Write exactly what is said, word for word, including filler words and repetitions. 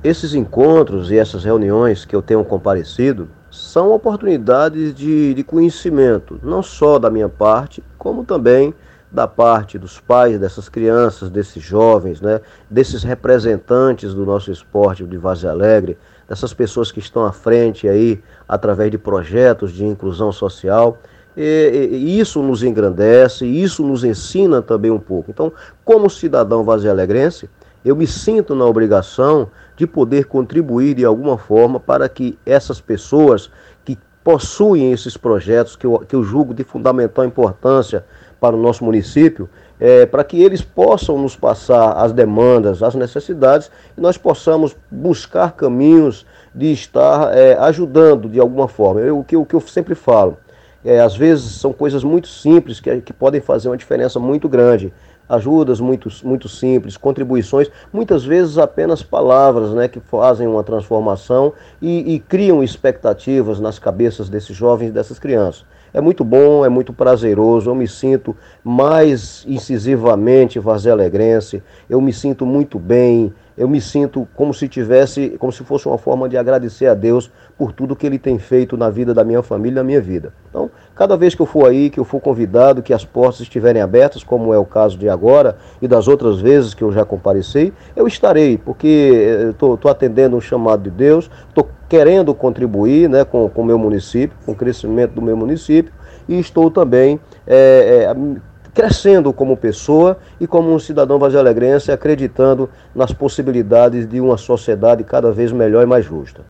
Esses encontros e essas reuniões que eu tenho comparecido são oportunidades de, de conhecimento, não só da minha parte, como também da parte dos pais dessas crianças, desses jovens, né, desses representantes do nosso esporte de Várzea Alegre, dessas pessoas que estão à frente aí através de projetos de inclusão social. E, e, e isso nos engrandece, isso nos ensina também um pouco. Então, como cidadão varzealegrense, eu me sinto na obrigação de poder contribuir de alguma forma para que essas pessoas que possuem esses projetos, que eu, que eu julgo de fundamental importância para o nosso município, é, para que eles possam nos passar as demandas, as necessidades, e nós possamos buscar caminhos de estar é, ajudando de alguma forma. Eu, o, que, o que eu sempre falo, é, às vezes são coisas muito simples que, que podem fazer uma diferença muito grande. Ajudas muito, muito simples, contribuições, muitas vezes apenas palavras, né, que fazem uma transformação e, e criam expectativas nas cabeças desses jovens e dessas crianças. É muito bom, é muito prazeroso, eu me sinto mais incisivamente varzealegrense, eu me sinto muito bem, eu me sinto como se tivesse, como se fosse uma forma de agradecer a Deus por tudo que Ele tem feito na vida da minha família e na minha vida. Então, cada vez que eu for aí, que eu for convidado, que as portas estiverem abertas, como é o caso de agora e das outras vezes que eu já comparecei, eu estarei, porque estou atendendo um chamado de Deus, estou querendo contribuir, né, com o meu município, com o crescimento do meu município, e estou também é, é, crescendo como pessoa e como um cidadão varzealegrense, acreditando nas possibilidades de uma sociedade cada vez melhor e mais justa.